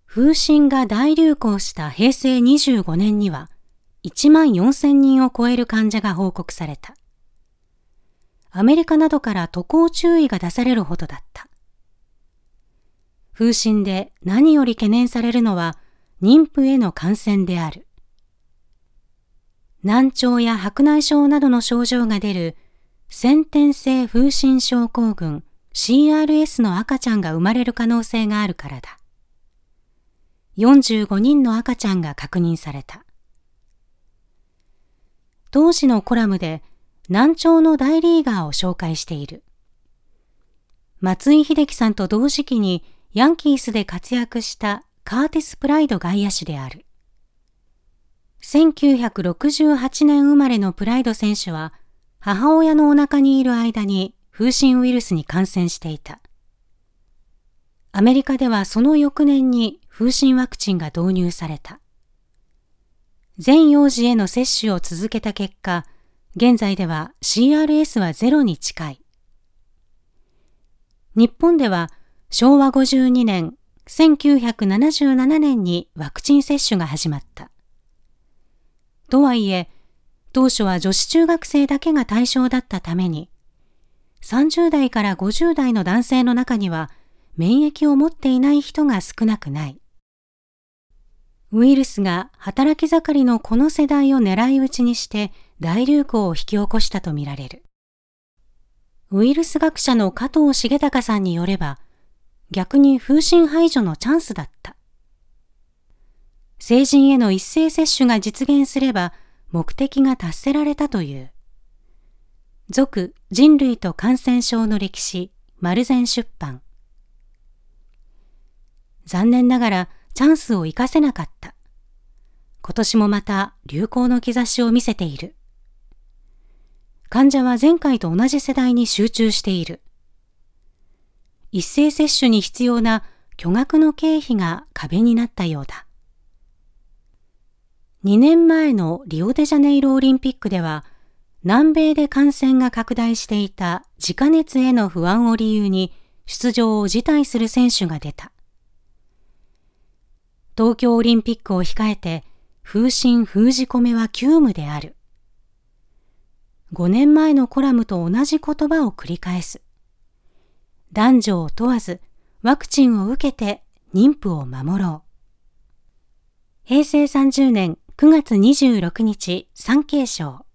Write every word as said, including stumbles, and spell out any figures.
風疹が大流行したへいせいにじゅうごねんにはいちまんよんせんにんを超える患者が報告された。アメリカなどから渡航注意が出されるほどだった。風疹で何より懸念されるのは妊婦への感染である。難聴や白内障などの症状が出る先天性風疹症候群 シーアールエス の赤ちゃんが生まれる可能性があるからだ。よんじゅうごにんの赤ちゃんが確認された。当時のコラムで難聴の大リーガーを紹介している。松井秀喜さんと同時期にヤンキースで活躍したカーティス・プライド外野手である。せんきゅうひゃくろくじゅうはちねん生まれのプライド選手は母親のお腹にいる間に風疹ウイルスに感染していた。アメリカではその翌年に風疹ワクチンが導入された。全幼児への接種を続けた結果、現在では シーアールエス はゼロに近い。日本ではしょうわごじゅうにねん、せんきゅうひゃくななじゅうななねんにワクチン接種が始まった。とはいえ、当初は女子中学生だけが対象だったために、さんじゅうだいからごじゅうだいの男性の中には免疫を持っていない人が少なくない。ウイルスが働き盛りのこの世代を狙い撃ちにして大流行を引き起こしたとみられる。ウイルス学者の加藤重隆さんによれば、逆に風疹排除のチャンスだった。成人への一斉接種が実現すれば目的が達せられたという。続人類と感染症の歴史、丸善出版。残念ながらチャンスを生かせなかった。今年もまた流行の兆しを見せている。患者は前回と同じ世代に集中している。一斉接種に必要な巨額の経費が壁になったようだ。にねんまえのリオデジャネイロオリンピックでは、南米で感染が拡大していた自家熱への不安を理由に出場を辞退する選手が出た。東京オリンピックを控えて風疹封じ込めは急務である。ごねんまえのコラムと同じ言葉を繰り返す。男女を問わずワクチンを受けて妊婦を守ろう。へいせいさんじゅうねんくがつにじゅうろくにち、産経省。